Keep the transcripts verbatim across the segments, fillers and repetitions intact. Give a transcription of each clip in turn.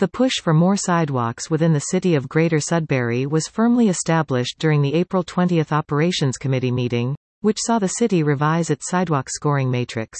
The push for more sidewalks within the city of Greater Sudbury was firmly established during the April twentieth Operations Committee meeting, which saw the city revise its sidewalk scoring matrix.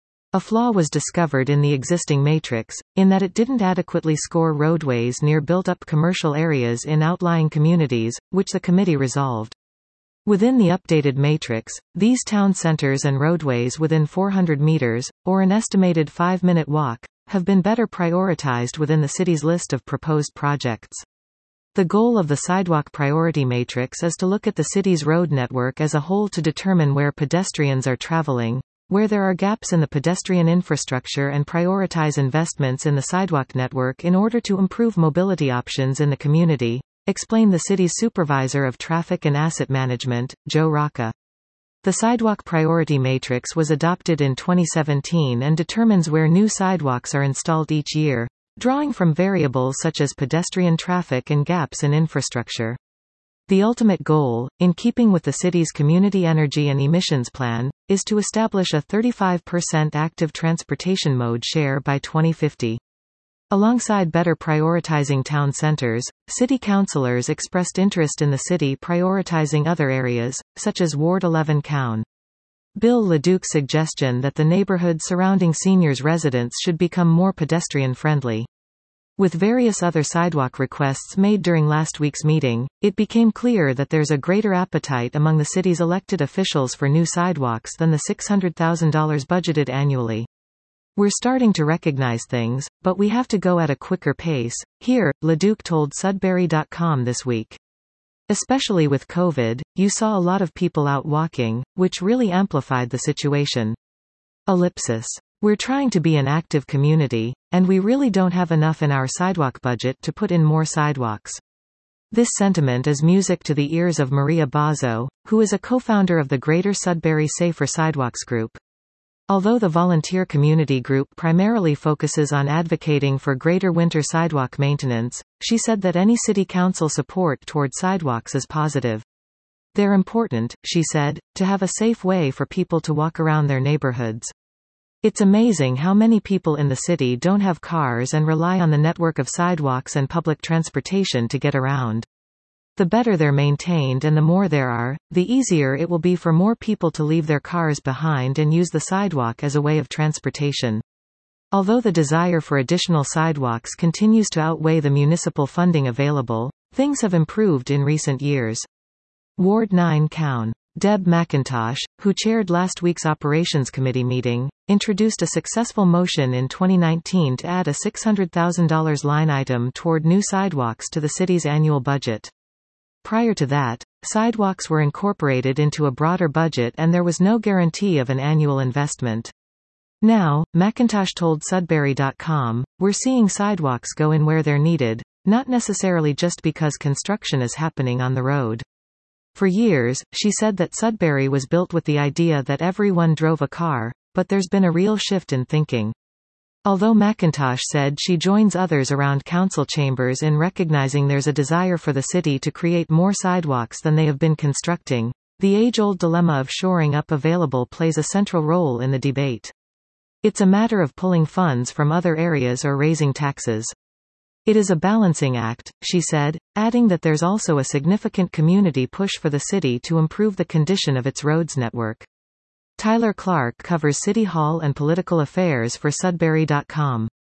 A flaw was discovered in the existing matrix, in that it didn't adequately score roadways near built-up commercial areas in outlying communities, which the committee resolved. Within the updated matrix, these town centers and roadways within four hundred meters, or an estimated five-minute walk, have been better prioritized within the city's list of proposed projects. The goal of the sidewalk priority matrix is to look at the city's road network as a whole to determine where pedestrians are traveling, where there are gaps in the pedestrian infrastructure, and prioritize investments in the sidewalk network in order to improve mobility options in the community, explained the city's supervisor of traffic and asset management, Joe Rocca. The sidewalk priority matrix was adopted in twenty seventeen and determines where new sidewalks are installed each year, drawing from variables such as pedestrian traffic and gaps in infrastructure. The ultimate goal, in keeping with the city's community energy and emissions plan, is to establish a thirty-five percent active transportation mode share by twenty fifty. Alongside better prioritizing town centers, city councilors expressed interest in the city prioritizing other areas, such as Ward eleven Cown. Bill LeDuc's suggestion that the neighborhood surrounding seniors' residents should become more pedestrian-friendly. With various other sidewalk requests made during last week's meeting, it became clear that there's a greater appetite among the city's elected officials for new sidewalks than the six hundred thousand dollars budgeted annually. We're starting to recognize things, but we have to go at a quicker pace, here, LeDuc told Sudbury dot com this week. Especially with COVID, you saw a lot of people out walking, which really amplified the situation. Ellipsis. We're trying to be an active community, and we really don't have enough in our sidewalk budget to put in more sidewalks. This sentiment is music to the ears of Maria Bozzo, who is a co-founder of the Greater Sudbury Safer Sidewalks Group. Although the volunteer community group primarily focuses on advocating for greater winter sidewalk maintenance, she said that any city council support toward sidewalks is positive. They're important, she said, to have a safe way for people to walk around their neighborhoods. It's amazing how many people in the city don't have cars and rely on the network of sidewalks and public transportation to get around. The better they're maintained and the more there are, the easier it will be for more people to leave their cars behind and use the sidewalk as a way of transportation. Although the desire for additional sidewalks continues to outweigh the municipal funding available, things have improved in recent years. Ward nine Cown. Deb McIntosh, who chaired last week's Operations Committee meeting, introduced a successful motion in twenty nineteen to add a six hundred thousand dollars line item toward new sidewalks to the city's annual budget. Prior to that, sidewalks were incorporated into a broader budget and there was no guarantee of an annual investment. Now, McIntosh told Sudbury dot com, we're seeing sidewalks go in where they're needed, not necessarily just because construction is happening on the road. For years, she said that Sudbury was built with the idea that everyone drove a car, but there's been a real shift in thinking. Although McIntosh said she joins others around council chambers in recognizing there's a desire for the city to create more sidewalks than they have been constructing, the age-old dilemma of shoring up available plays a central role in the debate. It's a matter of pulling funds from other areas or raising taxes. It is a balancing act, she said, adding that there's also a significant community push for the city to improve the condition of its roads network. Tyler Clark covers City Hall and political affairs for Sudbury dot com.